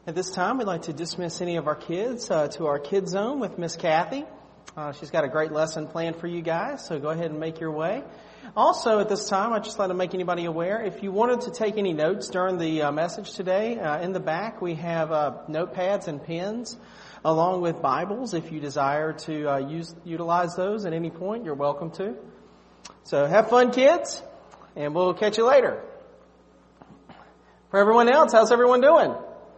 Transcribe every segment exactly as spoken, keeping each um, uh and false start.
At this time, we'd like to dismiss any of our kids uh, to our Kids Zone with Miss Kathy. Uh, she's got a great lesson planned for you guys, so go ahead and make your way. Also, at this time, I'd just like to make anybody aware, if you wanted to take any notes during the uh, message today, uh, in the back we have uh, notepads and pens, along with Bibles. If you desire to uh, use utilize those at any point, you're welcome to. So have fun, kids, and we'll catch you later. For everyone else, how's everyone doing?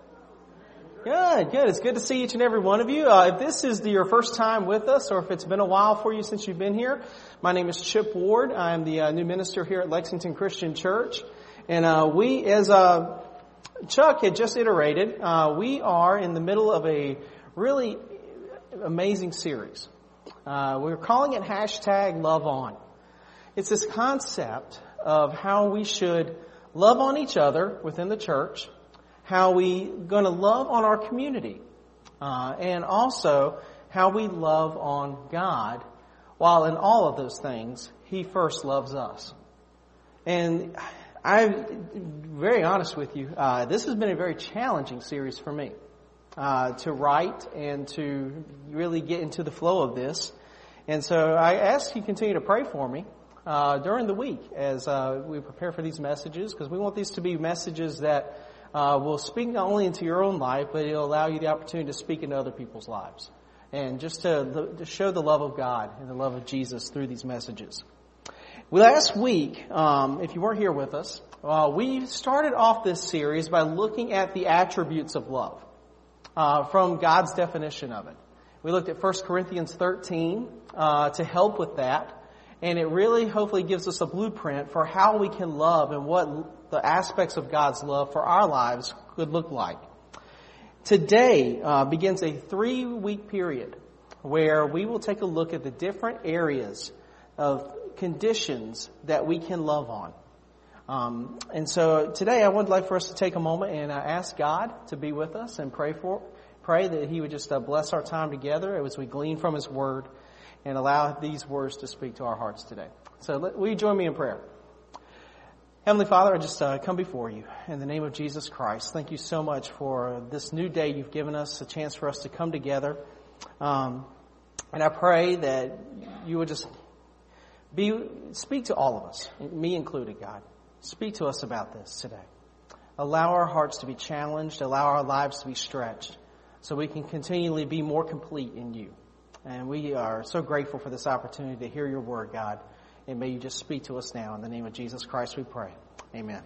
Good, good. It's good to see each and every one of you. Uh, if this is the, your first time with us, or if it's been a while for you since you've been here, my name is Chip Ward. I'm the uh, new minister here at Lexington Christian Church. And uh, we, as uh, Chuck had just iterated, uh, we are in the middle of a really amazing series. Uh, we're calling it hashtag Love On. It's this concept of how we should love on each other within the church, how we going to love on our community, uh, and also how we love on God, while in all of those things, He first loves us. And I'm very honest with you, uh, this has been a very challenging series for me, uh, to write and to really get into the flow of this. And so I ask you continue to pray for me, uh, during the week as, uh, we prepare for these messages, because we want these to be messages that Uh, will speak not only into your own life, but it'll allow you the opportunity to speak into other people's lives. And just to, to show the love of God and the love of Jesus through these messages. Well, last week, um, if you weren't here with us, uh, we started off this series by looking at the attributes of love, uh, from God's definition of it. We looked at First Corinthians thirteen, uh, to help with that. And it really hopefully gives us a blueprint for how we can love and what the aspects of God's love for our lives could look like. Today uh, begins a three-week period where we will take a look at the different areas of conditions that we can love on. Um, and so today I would like for us to take a moment and uh, ask God to be with us and pray for, pray that He would just uh, bless our time together as we glean from His Word, and allow these words to speak to our hearts today. So let, will you join me in prayer? Heavenly Father, I just uh, come before you in the name of Jesus Christ. Thank you so much for this new day you've given us, a chance for us to come together. Um, and I pray that you would just be speak to all of us, me included, God. Speak to us about this today. Allow our hearts to be challenged, allow our lives to be stretched, so we can continually be more complete in you. And we are so grateful for this opportunity to hear your word, God. And may you just speak to us now. In the name of Jesus Christ we pray. Amen.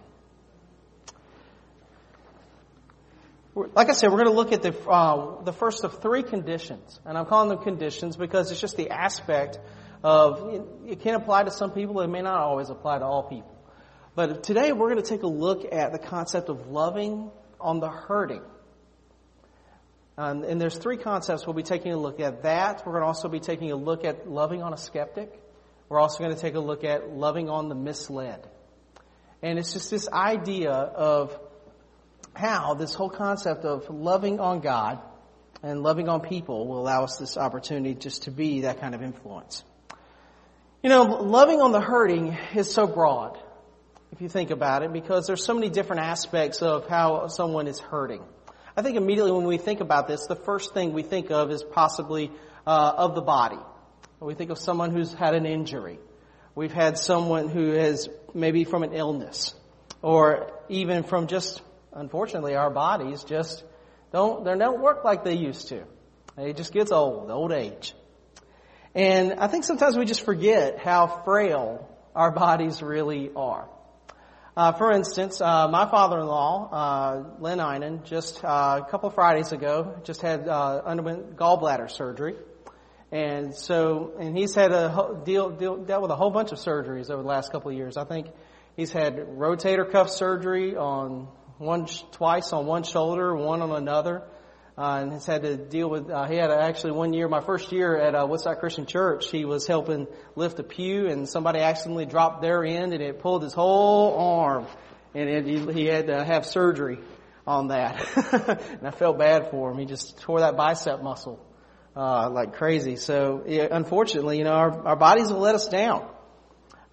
Like I said, we're going to look at the uh, the first of three conditions. And I'm calling them conditions because it's just the aspect of, it can apply to some people, it may not always apply to all people. But today we're going to take a look at the concept of loving on the hurting. Um, and there's three concepts we'll be taking a look at. That, we're going to also be taking a look at loving on a skeptic. We're also going to take a look at loving on the misled. And it's just this idea of how this whole concept of loving on God and loving on people will allow us this opportunity just to be that kind of influence. You know, loving on the hurting is so broad, if you think about it, because there's so many different aspects of how someone is hurting. I think immediately when we think about this, the first thing we think of is possibly uh, of the body. We think of someone who's had an injury. We've had someone who has maybe from an illness, or even from just, unfortunately, our bodies just don't, they don't work like they used to. It just gets old, old age. And I think sometimes we just forget how frail our bodies really are. Uh, for instance, uh, my father-in-law, uh, Len Einen, just uh, a couple of Fridays ago, just had uh, underwent gallbladder surgery, and so and he's had a ho- deal, deal dealt with a whole bunch of surgeries over the last couple of years. I think he's had rotator cuff surgery on one twice on one shoulder, one on another, uh, and has had to deal with. Uh, he had actually one year, my first year at uh, Woodside Christian Church, he was helping lift a pew, and somebody accidentally dropped their end, and it pulled his whole arm, and it, he, he had to have surgery on that. And I felt bad for him. He just tore that bicep muscle uh, like crazy. So yeah, unfortunately, you know, our, our bodies will let us down.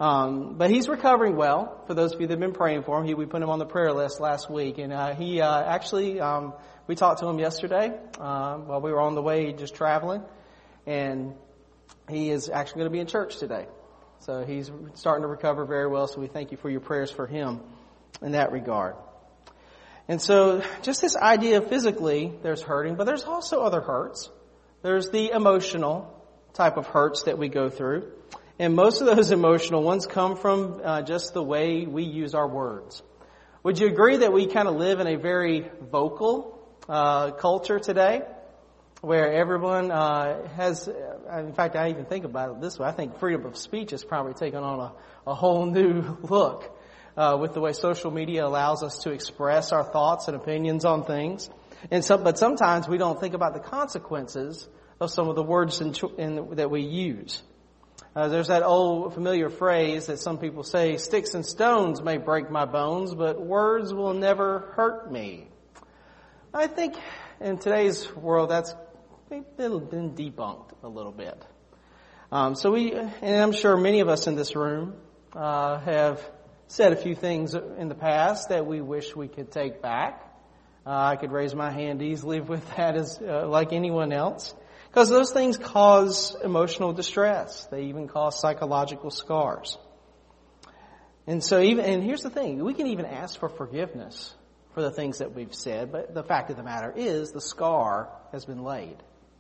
Um, but he's recovering well. For those of you that have been praying for him, he, we put him on the prayer list last week. And uh, he uh, actually, um, we talked to him yesterday uh, while we were on the way just traveling. And he is actually going to be in church today. So he's starting to recover very well. So we thank you for your prayers for him in that regard. And so just this idea of physically there's hurting, but there's also other hurts. There's the emotional type of hurts that we go through. And most of those emotional ones come from uh, just the way we use our words. Would you agree that we kind of live in a very vocal uh, culture today, where everyone uh, has, in fact, I even think about it this way. I think freedom of speech has probably taken on a, a whole new look uh, with the way social media allows us to express our thoughts and opinions on things. And so, but sometimes we don't think about the consequences of some of the words in, in, that we use. Uh, there's that old familiar phrase that some people say, sticks and stones may break my bones, but words will never hurt me. I think in today's world that's been debunked a little bit. Um, so we, and I'm sure many of us in this room uh, have said a few things in the past that we wish we could take back. Uh, I could raise my hand easily with that as uh, like anyone else. Because those things cause emotional distress. They even cause psychological scars. And so even, and here's the thing, we can even ask for forgiveness for the things that we've said, but the fact of the matter is the scar has been laid.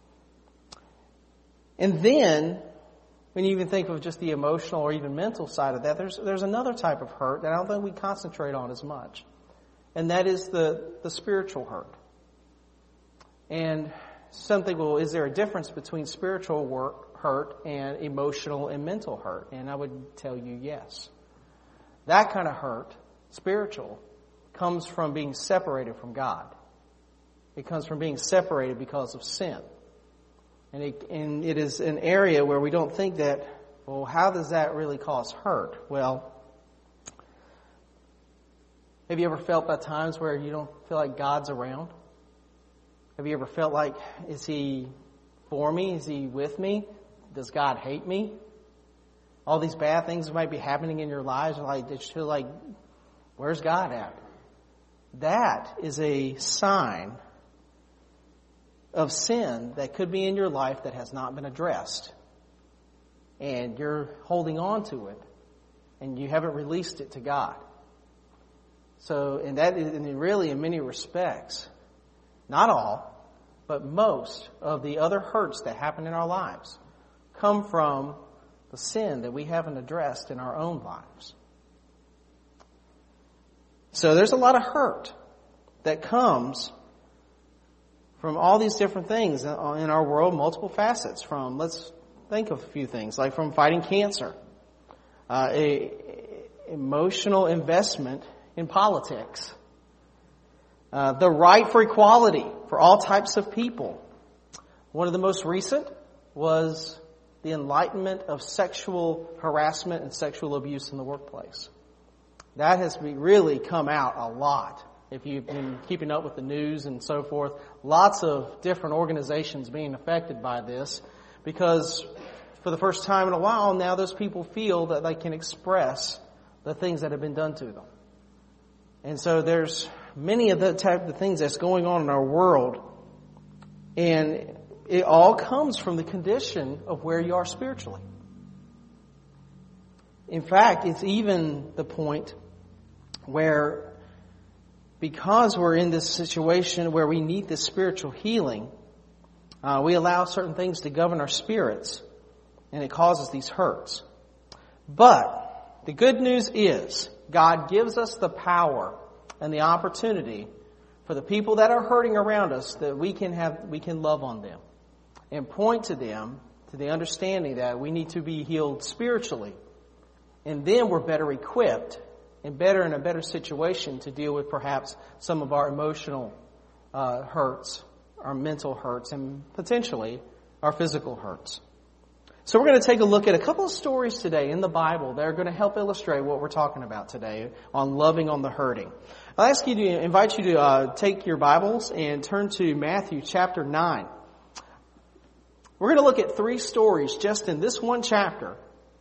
And then, when you even think of just the emotional or even mental side of that, there's there's another type of hurt that I don't think we concentrate on as much. And that is the, the spiritual hurt. And some think, well, is there a difference between spiritual work, hurt and emotional and mental hurt? And I would tell you yes. That kind of hurt, spiritual, comes from being separated from God. It comes from being separated because of sin. And it, and it is an area where we don't think that, well, how does that really cause hurt? Well, have you ever felt at times where you don't feel like God's around? Have you ever felt like, is he for me? Is he with me? Does God hate me? All these bad things might be happening in your lives. Like, you feel like, where's God at? That is a sign of sin that could be in your life that has not been addressed. And you're holding on to it. And you haven't released it to God. So, and that is, and really in many respects, not all, but most of the other hurts that happen in our lives come from the sin that we haven't addressed in our own lives. So there's a lot of hurt that comes from all these different things in our world, multiple facets. From, let's think of a few things, like from fighting cancer, uh, a, emotional investment in politics, Uh, the right for equality for all types of people. One of the most recent was the enlightenment of sexual harassment and sexual abuse in the workplace. That has really come out a lot. If you've been keeping up with the news and so forth, lots of different organizations being affected by this, because for the first time in a while now those people feel that they can express the things that have been done to them. And so there's many of the type of things that's going on in our world, and it all comes from the condition of where you are spiritually. In fact, it's even the point where, because we're in this situation where we need this spiritual healing, uh, we allow certain things to govern our spirits, and it causes these hurts. But the good news is God gives us the power and the opportunity for the people that are hurting around us, that we can have, we can love on them and point to them to the understanding that we need to be healed spiritually. And then we're better equipped and better in a better situation to deal with perhaps some of our emotional uh, hurts, our mental hurts, and potentially our physical hurts. So we're going to take a look at a couple of stories today in the Bible that are going to help illustrate what we're talking about today on loving on the hurting. I'll ask you to invite you to uh, take your Bibles and turn to Matthew chapter nine. We're going to look at three stories just in this one chapter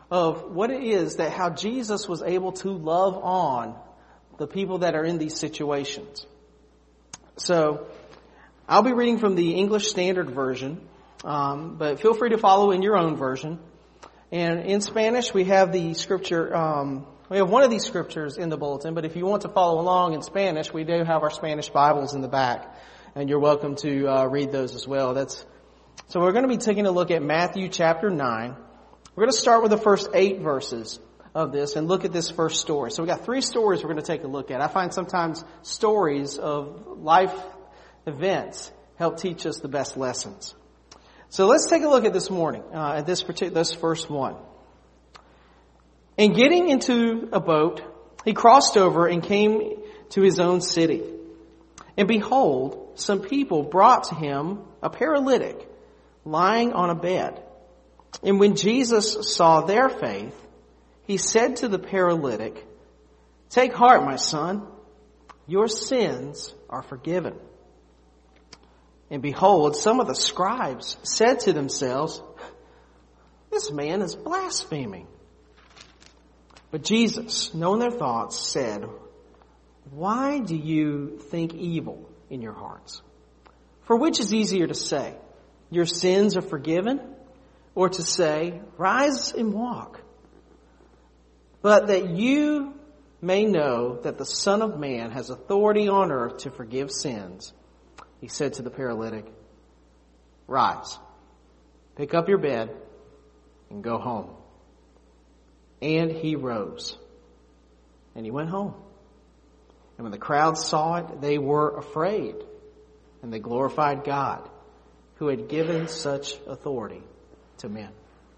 of what it is that how Jesus was able to love on the people that are in these situations. So I'll be reading from the English Standard Version, um, but feel free to follow in your own version. And in Spanish, we have the scripture, um, we have one of these scriptures in the bulletin, but if you want to follow along in Spanish, we do have our Spanish Bibles in the back, and you're welcome to uh, read those as well. That's so we're going to be taking a look at Matthew chapter nine. We're going to start with the first eight verses of this and look at this first story. So we got three stories we're going to take a look at. I find sometimes stories of life events help teach us the best lessons. So let's take a look at this morning, uh, at this particular, this first one. And getting into a boat, he crossed over and came to his own city. And behold, some people brought to him a paralytic lying on a bed. And when Jesus saw their faith, he said to the paralytic, "Take heart, my son, your sins are forgiven." And behold, some of the scribes said to themselves, "This man is blaspheming." But Jesus, knowing their thoughts, said, "Why do you think evil in your hearts? For which is easier to say, 'Your sins are forgiven,' or to say, 'Rise and walk'? But that you may know that the Son of Man has authority on earth to forgive sins," he said to the paralytic, "Rise, pick up your bed, and go home." And he rose, and he went home. And when the crowd saw it, they were afraid, and they glorified God, who had given such authority to men.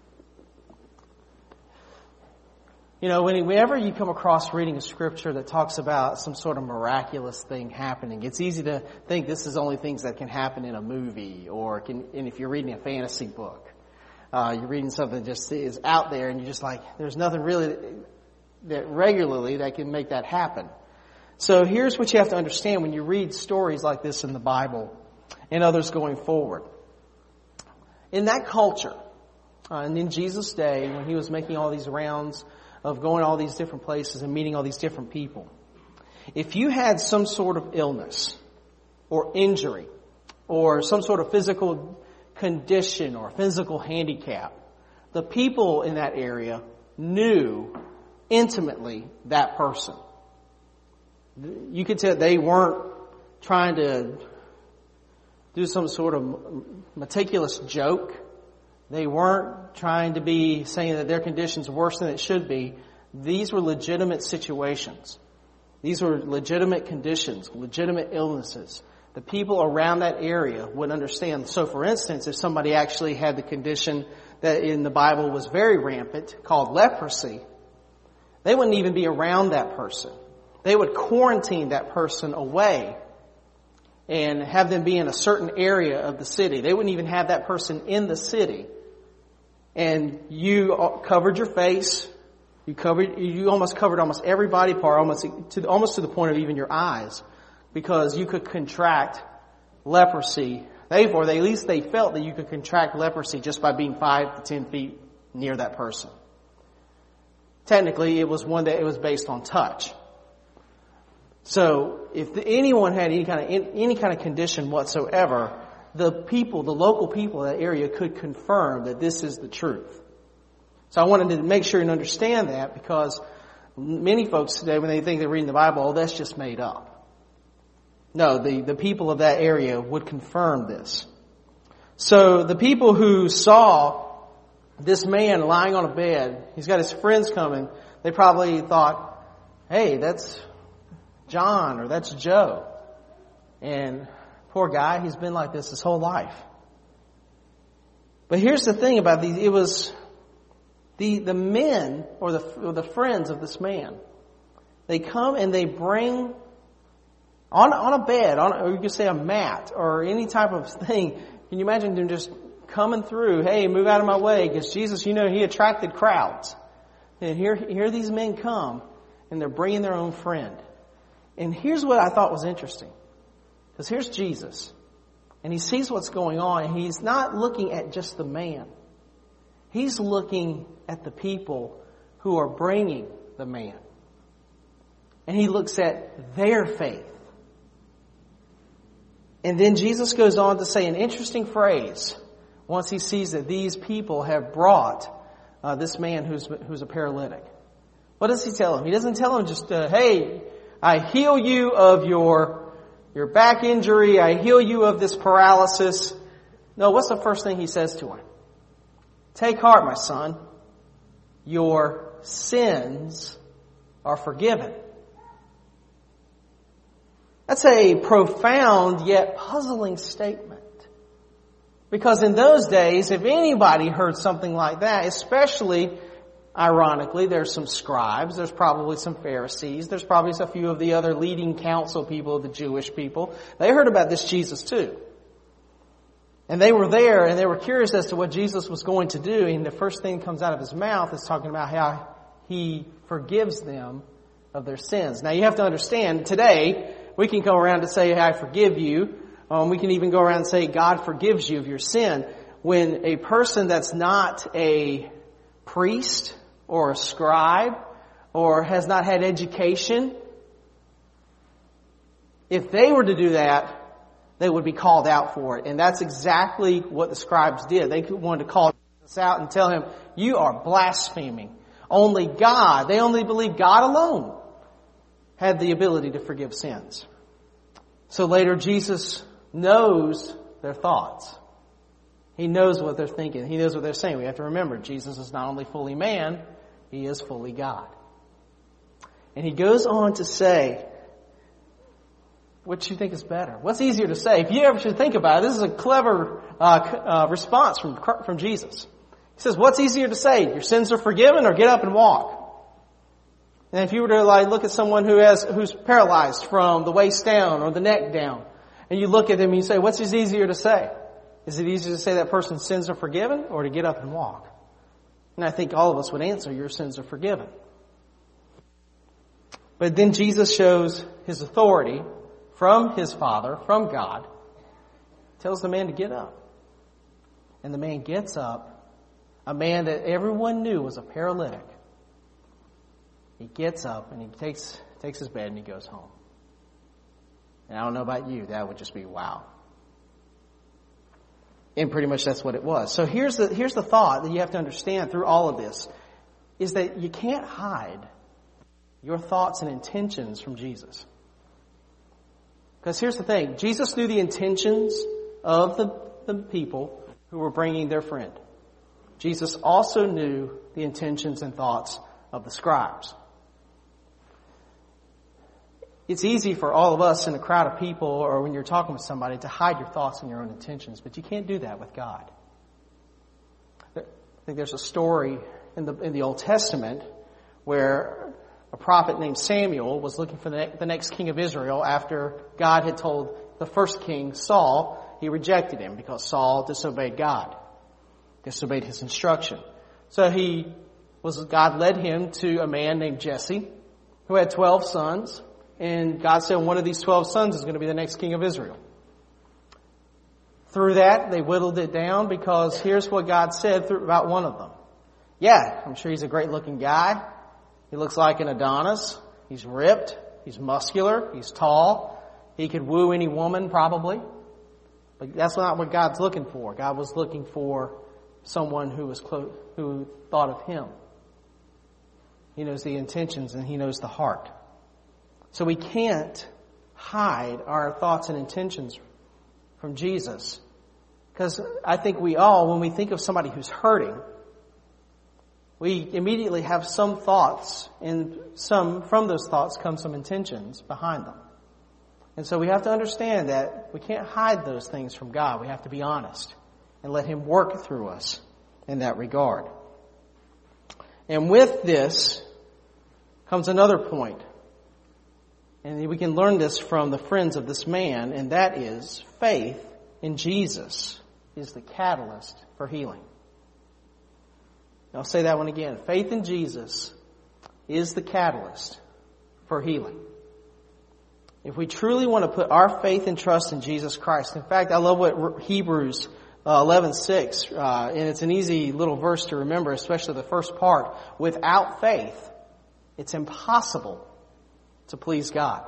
You know, whenever you come across reading a scripture that talks about some sort of miraculous thing happening, it's easy to think this is only things that can happen in a movie, or can, and if you're reading a fantasy book, uh, you're reading something that just is out there, and you're just like, there's nothing really that regularly that can make that happen. So here's what you have to understand when you read stories like this in the Bible and others going forward. In that culture, uh, and in Jesus' day, when he was making all these rounds of going all these different places and meeting all these different people, if you had some sort of illness or injury or some sort of physical condition or physical handicap, the people in that area knew intimately that person. You could tell they weren't trying to do some sort of meticulous joke. They weren't trying to be saying that their condition's worse than it should be. These were legitimate situations. These were legitimate conditions, legitimate illnesses. The people around that area would understand. So for instance, if somebody actually had the condition that in the Bible was very rampant, called leprosy, they wouldn't even be around that person. They would quarantine that person away and have them be in a certain area of the city. They wouldn't even have that person in the city. And you covered your face. You covered, you almost covered almost every body part, almost to, almost to the point of even your eyes, because you could contract leprosy. They, or they, at least they felt that you could contract leprosy just by being five to ten feet near that person. Technically, it was one that it was based on touch. So, if anyone had any kind of any kind of condition whatsoever, the people, the local people in that area could confirm that this is the truth. So I wanted to make sure you understand that, because many folks today, when they think they're reading the Bible, oh, that's just made up. No, the, the people of that area would confirm this. So the people who saw this man lying on a bed, he's got his friends coming, they probably thought, hey, that's John or that's Joe. And poor guy, he's been like this his whole life. But here's the thing about these, it was the, the men or the, or the friends of this man. They come and they bring on, on a bed, on, or you could say a mat or any type of thing. Can you imagine them just coming through? Hey, move out of my way, because Jesus, you know, he attracted crowds. And here, here these men come and they're bringing their own friend. And here's what I thought was interesting. Because here's Jesus, and he sees what's going on, and he's not looking at just the man. He's looking at the people who are bringing the man. And he looks at their faith. And then Jesus goes on to say an interesting phrase once he sees that these people have brought uh, this man who's who's a paralytic. What does he tell him? He doesn't tell him just, uh, hey, I heal you of your, your back injury. I heal you of this paralysis. No, what's the first thing he says to him? Take heart, my son. Your sins are forgiven. That's a profound yet puzzling statement. Because in those days, if anybody heard something like that, especially, ironically, there's some scribes, there's probably some Pharisees, there's probably a few of the other leading council people, the Jewish people. They heard about this Jesus too. And they were there and they were curious as to what Jesus was going to do. And the first thing that comes out of his mouth is talking about how he forgives them of their sins. Now you have to understand, today, we can go around and say, hey, I forgive you. Um, we can even go around and say, God forgives you of your sin. When a person that's not a priest or a scribe or has not had education, if they were to do that, they would be called out for it. And that's exactly what the scribes did. They wanted to call Jesus out and tell him, you are blaspheming. Only God, they only believe God alone had the ability to forgive sins. So later Jesus knows their thoughts. He knows what they're thinking. He knows what they're saying. We have to remember, Jesus is not only fully man, he is fully God. And he goes on to say, what do you think is better? What's easier to say? If you ever should think about it, this is a clever uh, uh, response from, from Jesus. He says, what's easier to say? Your sins are forgiven, or get up and walk? And if you were to like look at someone who has who's paralyzed from the waist down or the neck down, and you look at them and you say, what's easier to say? Is it easier to say that person's sins are forgiven, or to get up and walk? And I think all of us would answer, your sins are forgiven. But then Jesus shows his authority from his Father, from God, tells the man to get up. And the man gets up, a man that everyone knew was a paralytic. He gets up and he takes takes his bed and he goes home. And I don't know about you, that would just be wow. And pretty much that's what it was. So here's the here's the thought that you have to understand through all of this, is that you can't hide your thoughts and intentions from Jesus. Because here's the thing, Jesus knew the intentions of the, the people who were bringing their friend. Jesus also knew the intentions and thoughts of the scribes. It's easy for all of us in a crowd of people or when you're talking with somebody to hide your thoughts and your own intentions, but you can't do that with God. I think there's a story in the in the Old Testament where a prophet named Samuel was looking for the, ne- the next king of Israel after God had told the first king, Saul, he rejected him because Saul disobeyed God, disobeyed his instruction. So he was God led him to a man named Jesse who had twelve sons. And God said one of these twelve sons is going to be the next king of Israel. Through that, they whittled it down because here's what God said through, about one of them. Yeah, I'm sure he's a great looking guy. He looks like an Adonis. He's ripped. He's muscular. He's tall. He could woo any woman probably. But that's not what God's looking for. God was looking for someone who was close, who thought of him. He knows the intentions and he knows the heart. So we can't hide our thoughts and intentions from Jesus. Because I think we all, when we think of somebody who's hurting, we immediately have some thoughts, and some from those thoughts come some intentions behind them. And so we have to understand that we can't hide those things from God. We have to be honest and let him work through us in that regard. And with this comes another point. And we can learn this from the friends of this man, and that is faith in Jesus is the catalyst for healing. I'll say that one again. Faith in Jesus is the catalyst for healing. If we truly want to put our faith and trust in Jesus Christ, in fact, I love what Hebrews uh, eleven six, uh, and it's an easy little verse to remember, especially the first part. Without faith, it's impossible to please God.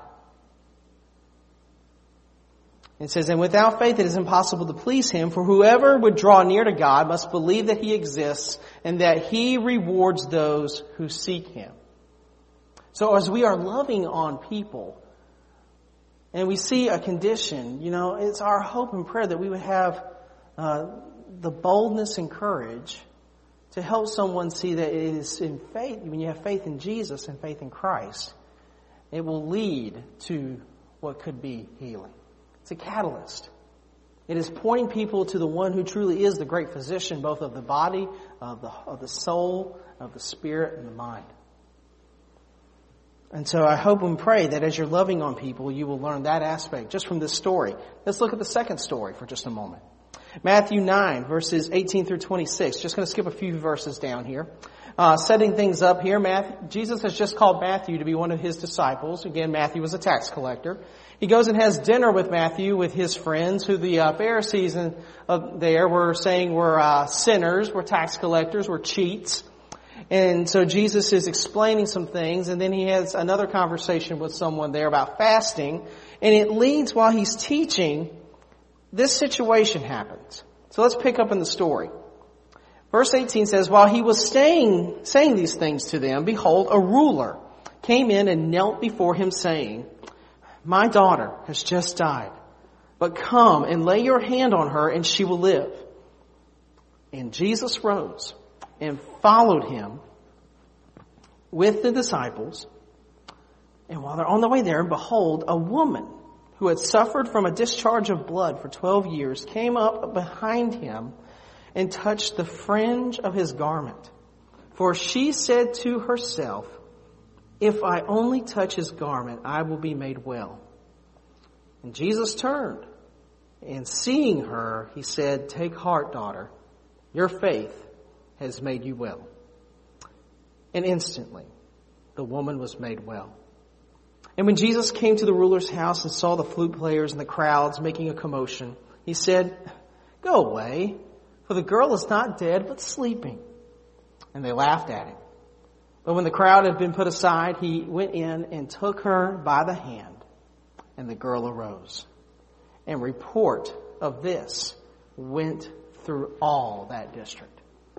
It says, and without faith it is impossible to please Him, for whoever would draw near to God must believe that He exists and that He rewards those who seek Him. So as we are loving on people and we see a condition, you know, it's our hope and prayer that we would have uh, the boldness and courage to help someone see that it is in faith, when you have faith in Jesus and faith in Christ, it will lead to what could be healing. It's a catalyst. It is pointing people to the one who truly is the great physician, both of the body, of the, of the soul, of the spirit, and the mind. And so I hope and pray that as you're loving on people, you will learn that aspect just from this story. Let's look at the second story for just a moment. Matthew nine, verses eighteen through twenty-six. Just going to skip a few verses down here. Uh, setting things up here, Matthew, Jesus has just called Matthew to be one of his disciples. Again, Matthew was a tax collector. He goes and has dinner with Matthew with his friends, who the uh, Pharisees in, uh, there were saying were uh, sinners, were tax collectors, were cheats. And so Jesus is explaining some things, and then he has another conversation with someone there about fasting, and it leads, while he's teaching, this situation happens. So let's pick up in the story. Verse eighteen says, while he was staying, saying these things to them, behold, a ruler came in and knelt before him, saying, my daughter has just died, but come and lay your hand on her and she will live. And Jesus rose and followed him with the disciples. And while they're on the way there, behold, a woman who had suffered from a discharge of blood for twelve years came up behind him and touched the fringe of his garment. For she said to herself, if I only touch his garment, I will be made well. And Jesus turned, and seeing her, he said, take heart, daughter, your faith has made you well. And instantly, the woman was made well. And when Jesus came to the ruler's house and saw the flute players and the crowds making a commotion, he said, go away, for the girl is not dead, but sleeping. And they laughed at him. But when the crowd had been put aside, he went in and took her by the hand, and the girl arose. And report of this went through all that district.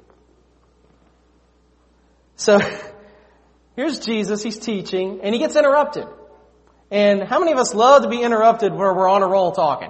So here's Jesus, he's teaching, and he gets interrupted. And how many of us love to be interrupted where we're on a roll talking?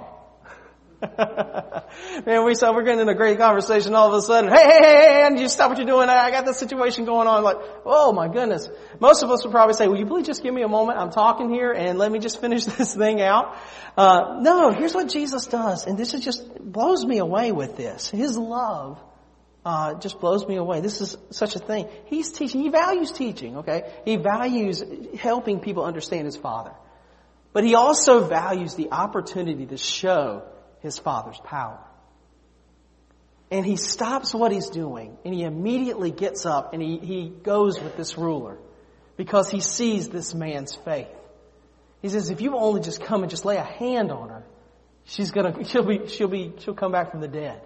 Man, we saw we're getting in a great conversation, all of a sudden, hey, hey, hey, hey, and you stop what you're doing. I got this situation going on. Like, oh my goodness. Most of us would probably say, will you please just give me a moment? I'm talking here and let me just finish this thing out. Uh, no, here's what Jesus does. And this is just blows me away with this. His love, uh, just blows me away. This is such a thing. He's teaching. He values teaching, okay? He values helping people understand his Father. But he also values the opportunity to show his Father's power. And he stops what he's doing and he immediately gets up and he, he goes with this ruler because he sees this man's faith. He says, if you only just come and just lay a hand on her, she's gonna, she'll be, she'll be, she'll come back from the dead.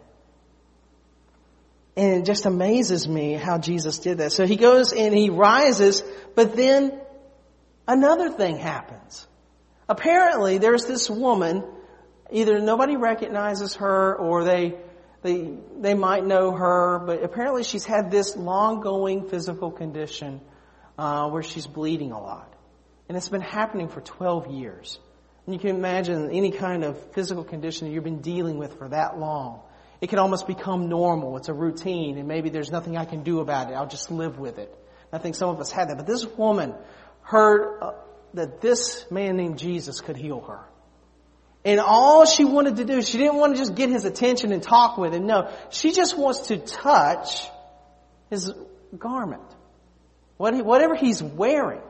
And it just amazes me how Jesus did that. So he goes and he rises, but then another thing happens. Apparently there's this woman. Either nobody recognizes her or they, they, they might know her, but apparently she's had this long-going physical condition, uh, where she's bleeding a lot. And it's been happening for twelve years. And you can imagine any kind of physical condition that you've been dealing with for that long. It can almost become normal. It's a routine and maybe there's nothing I can do about it. I'll just live with it. I think some of us had that. But this woman heard uh, that this man named Jesus could heal her. And all she wanted to do, she didn't want to just get his attention and talk with him. No, she just wants to touch his garment. Whatever he's wearing.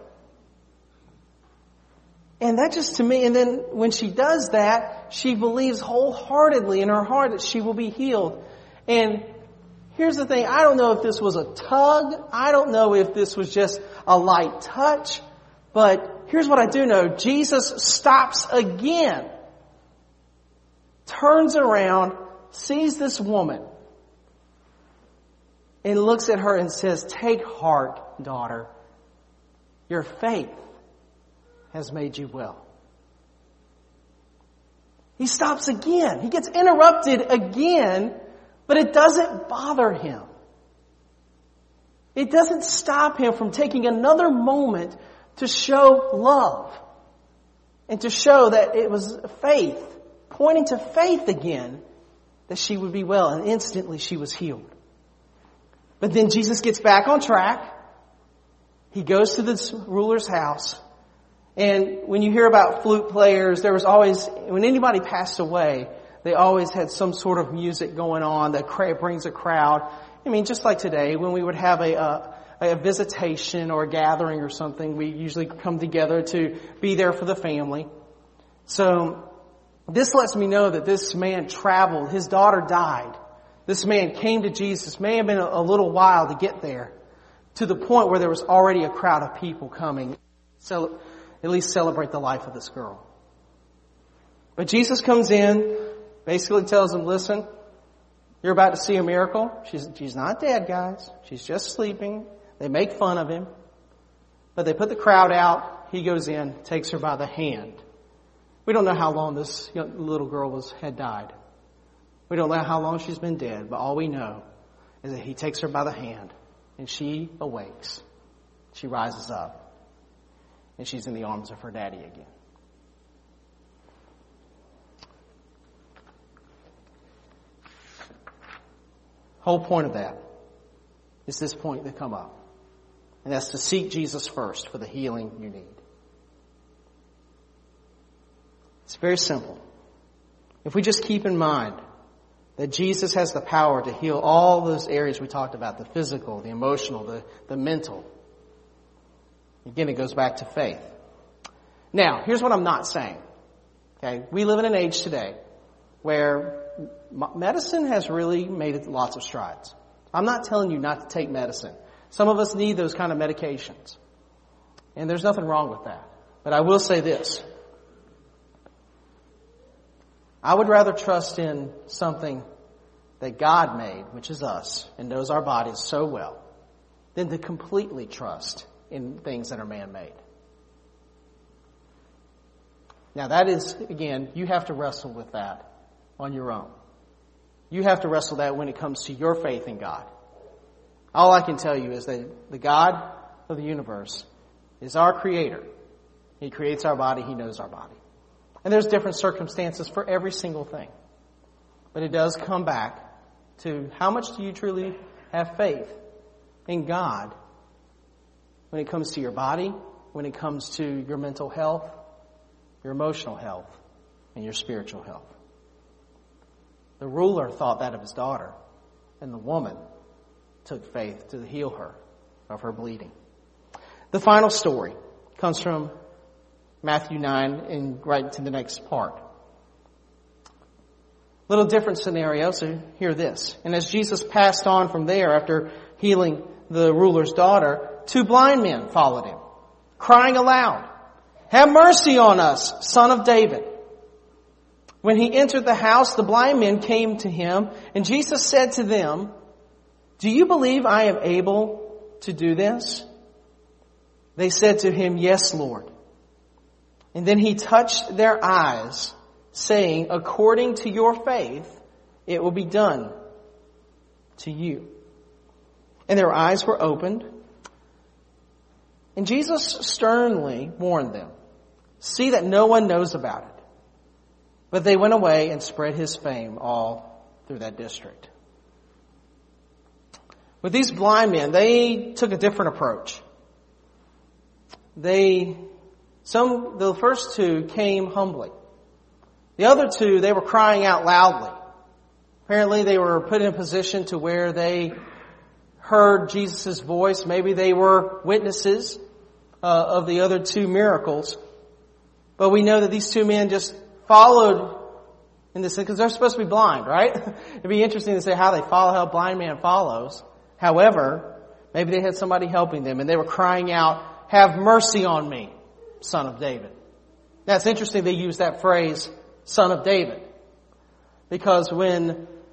And that just to me, and then when she does that, she believes wholeheartedly in her heart that she will be healed. And here's the thing, I don't know if this was a tug. I don't know if this was just a light touch. But here's what I do know. Jesus stops again. Turns around sees this woman and looks at her and says, "Take heart, daughter. Your faith has made you well." He stops again. He gets interrupted again, but it doesn't bother him. It doesn't stop him from taking another moment to show love and to show that it was faith, pointing to faith again, that she would be well. And instantly she was healed. But then Jesus gets back on track. He goes to this ruler's house. And when you hear about flute players, there was always, when anybody passed away, they always had some sort of music going on that brings a crowd. I mean, just like today, when we would have a, a, a visitation or a gathering or something, we usually come together to be there for the family. So this lets me know that this man traveled. His daughter died. This man came to Jesus. May have been a, a little while to get there, to the point where there was already a crowd of people coming. So at least celebrate the life of this girl. But Jesus comes in, basically tells him, "Listen, you're about to see a miracle. She's, she's not dead, guys. She's just sleeping." They make fun of him. But they put the crowd out. He goes in, takes her by the hand. We don't know how long this young, little girl was had died. We don't know how long she's been dead. But all we know is that he takes her by the hand. And she awakes. She rises up. And she's in the arms of her daddy again. Whole point of that is this point that come up. And that's to seek Jesus first for the healing you need. It's very simple. If we just keep in mind that Jesus has the power to heal all those areas we talked about, the physical, the emotional, the, the mental. Again, it goes back to faith. Now, here's what I'm not saying. Okay, we live in an age today where medicine has really made lots of strides. I'm not telling you not to take medicine. Some of us need those kind of medications. And there's nothing wrong with that. But I will say this. I would rather trust in something that God made, which is us, and knows our bodies so well, than to completely trust in things that are man-made. Now that is, again, you have to wrestle with that on your own. You have to wrestle that when it comes to your faith in God. All I can tell you is that the God of the universe is our creator. He creates our body. He knows our body. And there's different circumstances for every single thing. But it does come back to how much do you truly have faith in God when it comes to your body, when it comes to your mental health, your emotional health, and your spiritual health. The ruler thought that of his daughter, and the woman took faith to heal her of her bleeding. The final story comes from Matthew nine and right to the next part. Little different scenario, so hear this. "And as Jesus passed on from there after healing the ruler's daughter, two blind men followed him, crying aloud, 'Have mercy on us, Son of David.' When he entered the house, the blind men came to him, and Jesus said to them, 'Do you believe I am able to do this?' They said to him, 'Yes, Lord.' And then he touched their eyes, saying, 'According to your faith, it will be done to you.' And their eyes were opened. And Jesus sternly warned them, 'See that no one knows about it.' But they went away and spread his fame all through that district." With these blind men, they took a different approach. They, some, the first two came humbly. The other two, they were crying out loudly. Apparently they were put in a position to where they heard Jesus' voice. Maybe they were witnesses uh, of the other two miracles. But we know that these two men just followed in this, because they're supposed to be blind, right? It'd be interesting to say how they follow, how a blind man follows. However, maybe they had somebody helping them and they were crying out, "Have mercy on me, Son of David." Now it's interesting they use that phrase, Son of David, because when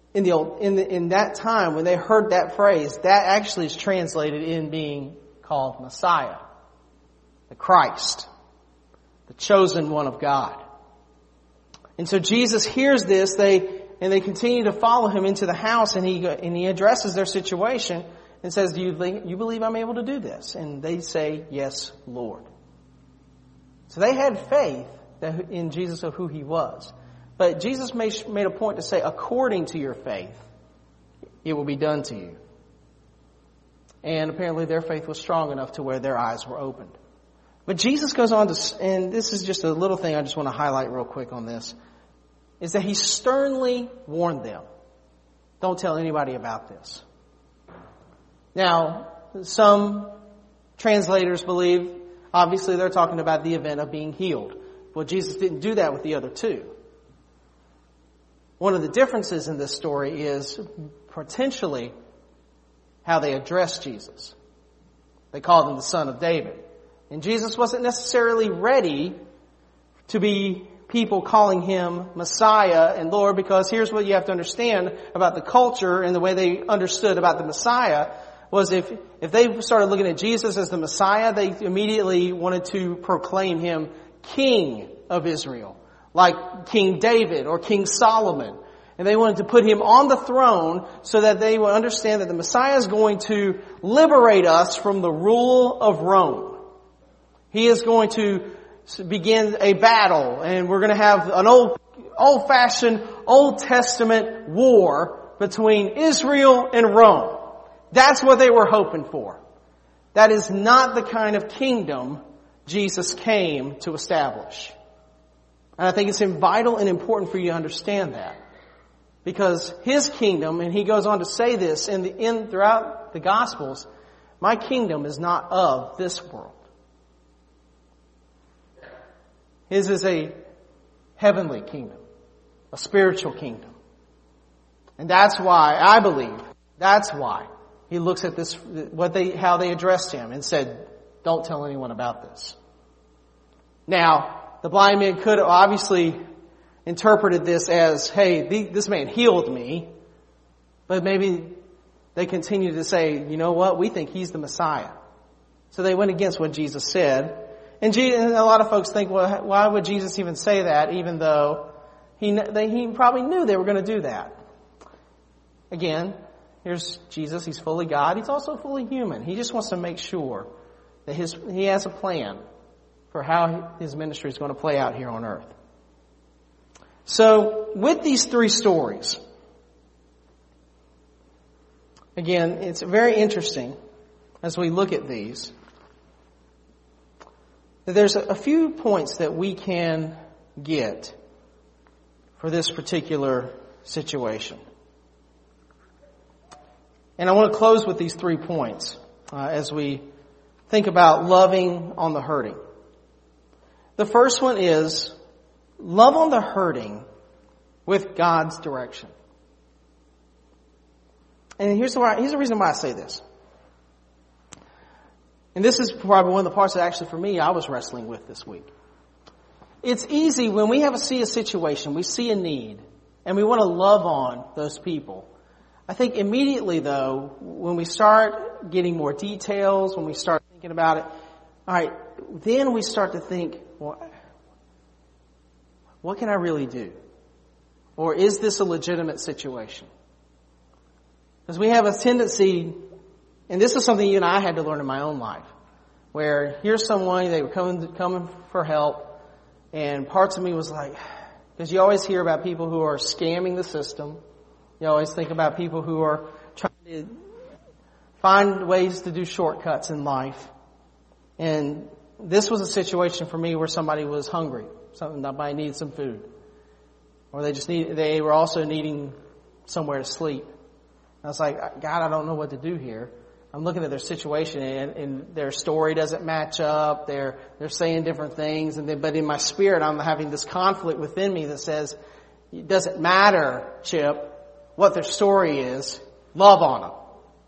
in the old, in the, in that time when they heard that phrase, that actually is translated in being called Messiah, the Christ, the chosen one of God. And so Jesus hears this, they and they continue to follow him into the house, and he and he addresses their situation and says, "Do you you believe I'm able to do this?" And they say, "Yes, Lord." So they had faith that in Jesus of who he was. But Jesus made, made a point to say, according to your faith, it will be done to you. And apparently their faith was strong enough to where their eyes were opened. But Jesus goes on to, and this is just a little thing I just want to highlight real quick on this, is that he sternly warned them, don't tell anybody about this. Now, some translators believe, obviously they're talking about the event of being healed. Well, Jesus didn't do that with the other two. One of the differences in this story is potentially how they addressed Jesus. They called him the Son of David. And Jesus wasn't necessarily ready to be people calling him Messiah and Lord, because here's what you have to understand about the culture and the way they understood about the Messiah was if, if they started looking at Jesus as the Messiah, they immediately wanted to proclaim him King of Israel, like King David or King Solomon. And they wanted to put him on the throne so that they would understand that the Messiah is going to liberate us from the rule of Rome. He is going to begin a battle, and we're going to have an old, old-fashioned, Old Testament war between Israel and Rome. That's what they were hoping for. That is not the kind of kingdom Jesus came to establish. And I think it's vital and important for you to understand that. Because his kingdom, and he goes on to say this in the in throughout the Gospels, my kingdom is not of this world. His is a heavenly kingdom, a spiritual kingdom. And that's why, I believe, that's why he looks at this, what they, how they addressed him and said, don't tell anyone about this. Now, the blind man could have obviously interpreted this as, hey, this man healed me. But maybe they continued to say, you know what, we think he's the Messiah. So they went against what Jesus said. And a lot of folks think, well, why would Jesus even say that, even though he, they, he probably knew they were going to do that? Again, here's Jesus. He's fully God. He's also fully human. He just wants to make sure that his he has a plan for how his ministry is going to play out here on earth. So, with these three stories, again, it's very interesting as we look at these, that there's a few points that we can get for this particular situation. And I want to close with these three points uh, as we think about loving on the hurting. The first one is love on the hurting with God's direction. And here's the, here's the reason why I say this. And this is probably one of the parts that actually for me I was wrestling with this week. It's easy when we have a, see a situation, we see a need, and we want to love on those people. I think immediately though, when we start getting more details, when we start thinking about it, all right, then we start to think, well, what can I really do? Or is this a legitimate situation? Because we have a tendency, and this is something you and I had to learn in my own life, where here's someone, they were coming, coming for help, and parts of me was like, because you always hear about people who are scamming the system. You always think about people who are trying to find ways to do shortcuts in life. And this was a situation for me where somebody was hungry. Somebody needed some food. Or they just need, they were also needing somewhere to sleep. I was like, God, I don't know what to do here. I'm looking at their situation and, and their story doesn't match up. They're, they're saying different things. And then, but in my spirit, I'm having this conflict within me that says, it doesn't matter, Chip, what their story is. Love on them.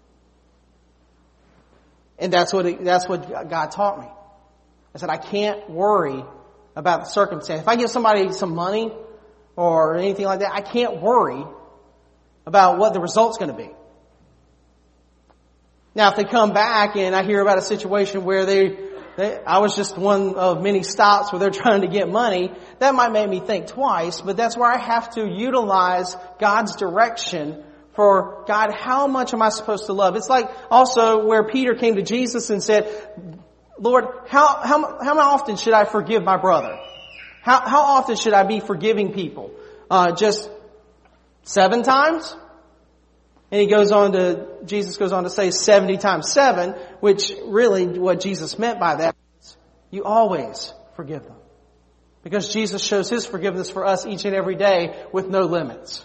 And that's what, it, that's what God taught me. I said, I can't worry about the circumstance. If I give somebody some money or anything like that, I can't worry about what the result's going to be. Now, if they come back and I hear about a situation where they, they, I was just one of many stops where they're trying to get money, that might make me think twice, but that's where I have to utilize God's direction for, God, how much am I supposed to love? It's like also where Peter came to Jesus and said, Lord, how, how, how often should I forgive my brother? How, how often should I be forgiving people? Uh, just seven times? And he goes on to, Jesus goes on to say seventy times seven, which really what Jesus meant by that is you always forgive them. Because Jesus shows His forgiveness for us each and every day with no limits.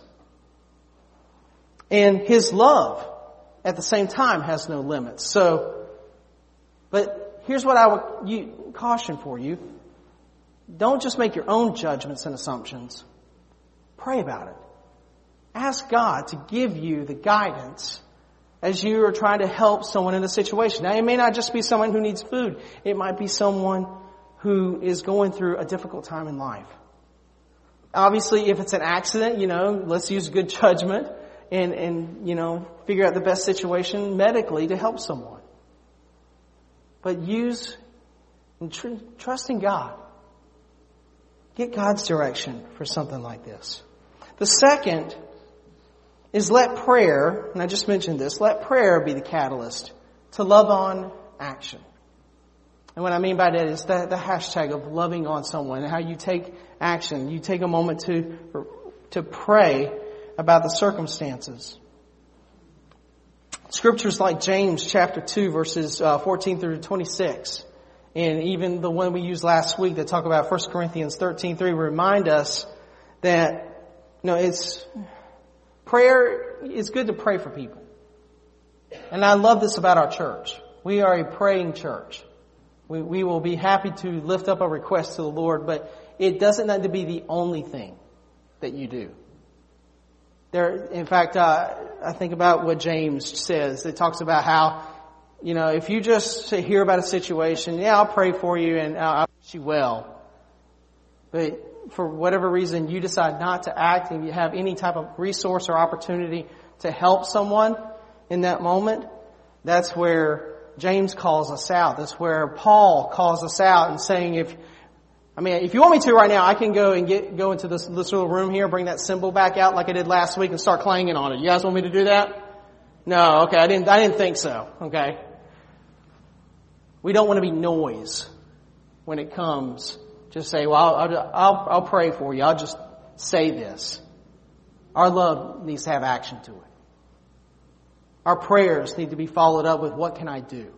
And His love at the same time has no limits. So, but here's what I would you, caution for you. Don't just make your own judgments and assumptions. Pray about it. Ask God to give you the guidance as you are trying to help someone in a situation. Now, it may not just be someone who needs food. It might be someone who is going through a difficult time in life. Obviously, if it's an accident, you know, let's use good judgment and, and, you know, figure out the best situation medically to help someone. But use and tr- trust in God. Get God's direction for something like this. The second is let prayer, and I just mentioned this, let prayer be the catalyst to love on action. And what I mean by that is the, the hashtag of loving on someone and how you take action. You take a moment to, to pray about the circumstances. Scriptures like James chapter two verses uh, fourteen through twenty-six, and even the one we used last week that talk about First Corinthians thirteen three remind us that, you know, it's, prayer, it's good to pray for people. And I love this about our church. We are a praying church. We, we will be happy to lift up a request to the Lord, but it doesn't need to be the only thing that you do. There, in fact, uh, I think about what James says. It talks about how, you know, if you just hear about a situation, yeah, I'll pray for you and I'll wish you well. But for whatever reason you decide not to act and you have any type of resource or opportunity to help someone in that moment, that's where James calls us out. That's where Paul calls us out and saying, if, I mean, if you want me to right now, I can go and get, go into this, this little room here, bring that cymbal back out like I did last week and start clanging on it. You guys want me to do that? No, okay, I didn't, I didn't think so, okay? We don't want to be noise when it comes. Just say, well, I'll, I'll, I'll pray for you. I'll just say this. Our love needs to have action to it. Our prayers need to be followed up with, what can I do?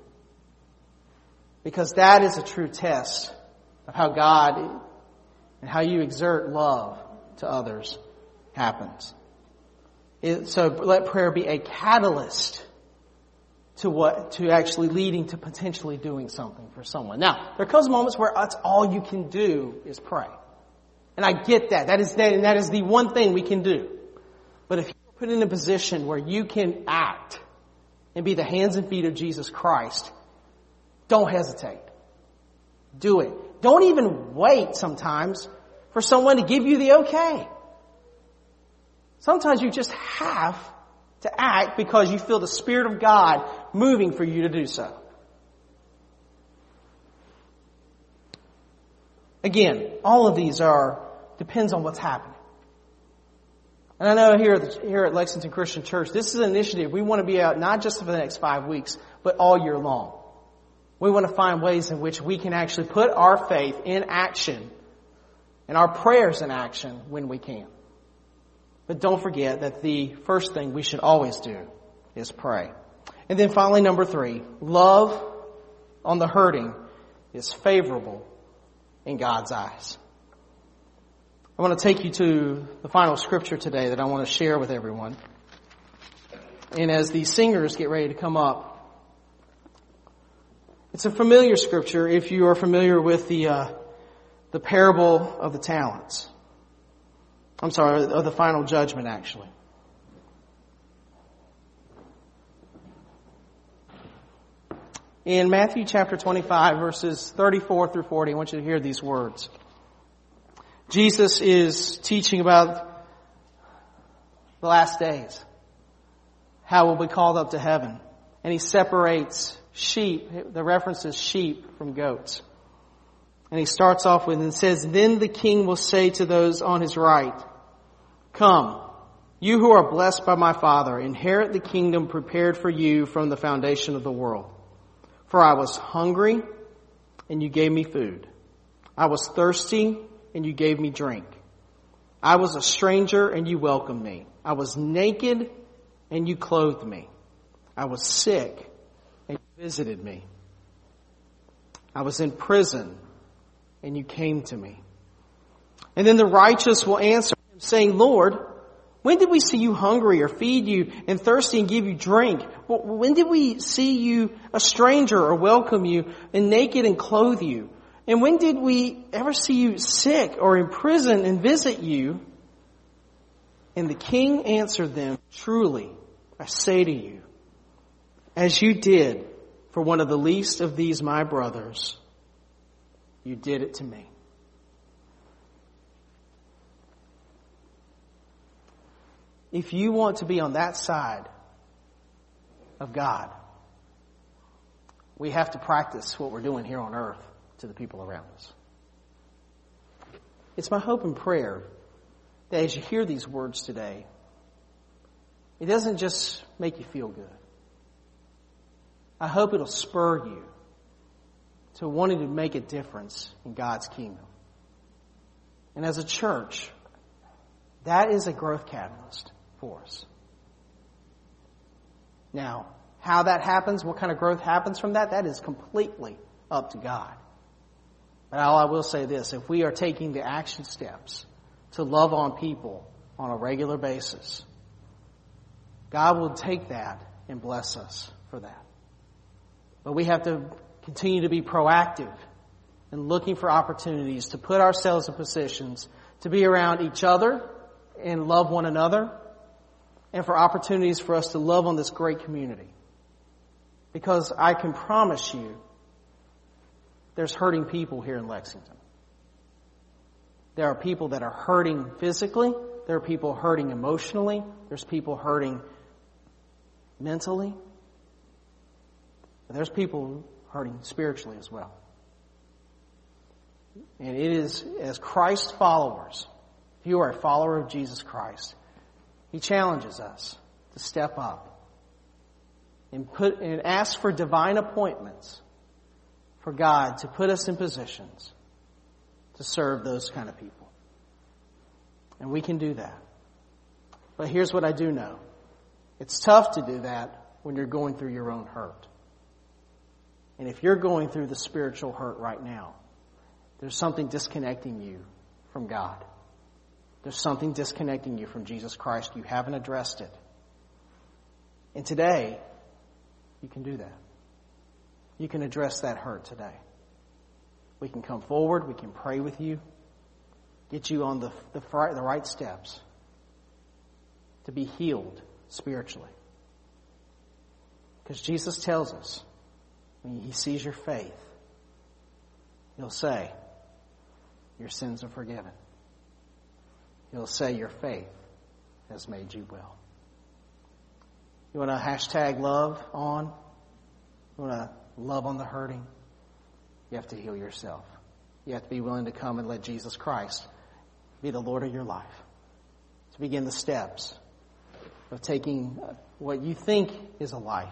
Because that is a true test of how God and how you exert love to others happens. It, so let prayer be a catalyst to what, to actually leading to potentially doing something for someone. Now, there comes moments where that's all you can do is pray. And I get that. That is, that, that is the one thing we can do. But if you're put in a position where you can act and be the hands and feet of Jesus Christ, don't hesitate. Do it. Don't even wait sometimes for someone to give you the okay. Sometimes you just have to act because you feel the Spirit of God moving for you to do so. Again, all of these are, depends on what's happening. And I know here at, the, here at Lexington Christian Church, this is an initiative we want to be out not just for the next five weeks, but all year long. We want to find ways in which we can actually put our faith in action and our prayers in action when we can. But don't forget that the first thing we should always do is pray. And then finally, number three, love on the hurting is favorable in God's eyes. I want to take you to the final scripture today that I want to share with everyone. And as the singers get ready to come up, it's a familiar scripture if you are familiar with the uh, the parable of the talents. I'm sorry, of the final judgment, actually. In Matthew chapter twenty-five, verses thirty-four through forty, I want you to hear these words. Jesus is teaching about the last days. how we'll be called up to heaven. And he separates sheep, the reference is sheep, from goats. And he starts off with and says, then the king will say to those on his right, come, you who are blessed by my Father, inherit the kingdom prepared for you from the foundation of the world. For I was hungry, and you gave me food. I was thirsty, and you gave me drink. I was a stranger, and you welcomed me. I was naked, and you clothed me. I was sick, and you visited me. I was in prison, and you came to me. And then the righteous will answer him, saying, Lord, when did we see you hungry or feed you and thirsty and give you drink? When did we see you a stranger or welcome you and naked and clothe you? And when did we ever see you sick or in prison and visit you? And the king answered them, truly, I say to you, as you did for one of the least of these my brothers, you did it to me. If you want to be on that side of God, we have to practice what we're doing here on earth to the people around us. It's my hope and prayer that as you hear these words today, it doesn't just make you feel good. I hope it'll spur you to wanting to make a difference in God's kingdom. And as a church, that is a growth catalyst for us. Now, how that happens, what kind of growth happens from that, that is completely up to God. But all I will say this, if we are taking the action steps to love on people on a regular basis, God will take that and bless us for that. But we have to continue to be proactive in looking for opportunities to put ourselves in positions to be around each other and love one another, and for opportunities for us to love on this great community. Because I can promise you, there's hurting people here in Lexington. There are people that are hurting physically. There are people hurting emotionally. There's people hurting mentally. But there's people hurting spiritually as well. And it is, as Christ followers, if you are a follower of Jesus Christ, He challenges us to step up and put and ask for divine appointments for God to put us in positions to serve those kind of people. And we can do that. But here's what I do know. It's tough to do that when you're going through your own hurt. And if you're going through the spiritual hurt right now, there's something disconnecting you from God. There's something disconnecting you from Jesus Christ. You haven't addressed it. And today, you can do that. You can address that hurt today. We can come forward. We can pray with you. Get you on the, the, the right steps to be healed spiritually. Because Jesus tells us, when He sees your faith, He'll say, your sins are forgiven. He'll say your faith has made you well. You want to hashtag love on? You want to love on the hurting? You have to heal yourself. You have to be willing to come and let Jesus Christ be the Lord of your life. To begin the steps of taking what you think is a life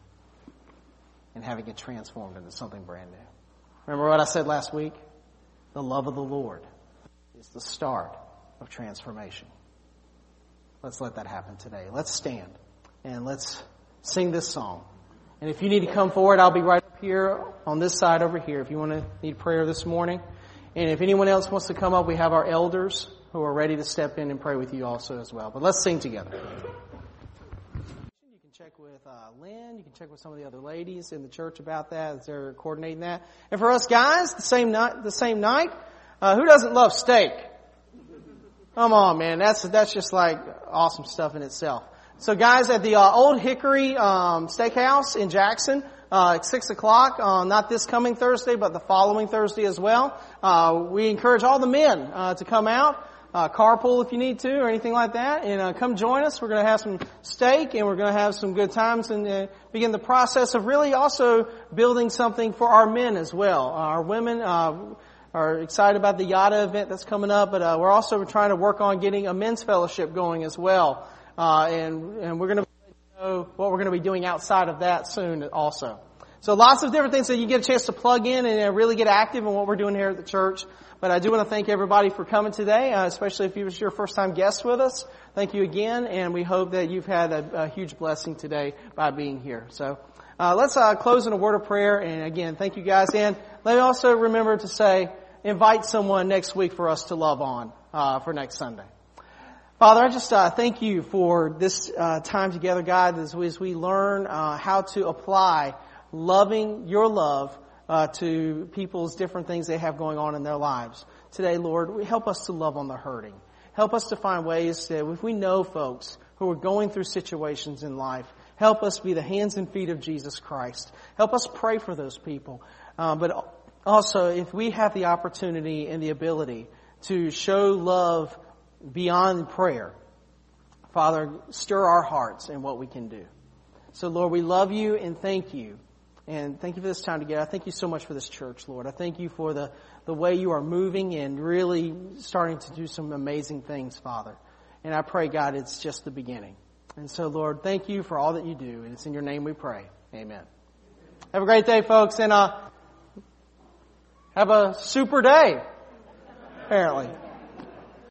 and having it transformed into something brand new. Remember what I said last week? The love of the Lord is the start of transformation. Let's let that happen today. Let's stand and let's sing this song. And if you need to come forward, I'll be right up here on this side over here if you want to need prayer this morning. And if anyone else wants to come up, we have our elders who are ready to step in and pray with you also as well. But let's sing together. You can check with uh, Lynn. You can check with some of the other ladies in the church about that as they're coordinating that. And for us guys, the same night, the same night, uh, who doesn't love steak? Come on, man. That's, that's just like awesome stuff in itself. So guys, at the uh, Old Hickory um, Steakhouse in Jackson, uh, at six o'clock, uh, not this coming Thursday, but the following Thursday as well, uh, we encourage all the men uh, to come out. uh, carpool if you need to or anything like that. And uh, come join us. We're going to have some steak and we're going to have some good times and uh, begin the process of really also building something for our men as well. Uh, our women uh, are excited about the Yada event that's coming up, but uh, we're also trying to work on getting a men's fellowship going as well. Uh, and, and we're going to know what we're going to be doing outside of that soon also. So lots of different things that you get a chance to plug in and uh, really get active in what we're doing here at the church. But I do want to thank everybody for coming today, uh, especially if it was your first time guest with us. Thank you again, and we hope that you've had a, a huge blessing today by being here. So uh, let's uh, close in a word of prayer. And again, thank you guys. And let me also remember to say, invite someone next week for us to love on uh, for next Sunday. Father, I just uh, thank you for this uh, time together, God, as we, as we learn uh, how to apply loving your love uh, to people's different things they have going on in their lives. Today, Lord, help us to love on the hurting. Help us to find ways that if we know folks who are going through situations in life, help us be the hands and feet of Jesus Christ. Help us pray for those people. Uh, but also, if we have the opportunity and the ability to show love beyond prayer, Father, stir our hearts in what we can do. So, Lord, we love you and thank you. And thank you for this time together. I thank you so much for this church, Lord. I thank you for the, the way you are moving and really starting to do some amazing things, Father. And I pray, God, it's just the beginning. And so, Lord, thank you for all that you do. And it's in your name we pray. Amen. Have a great day, folks. And uh, have a super day, apparently.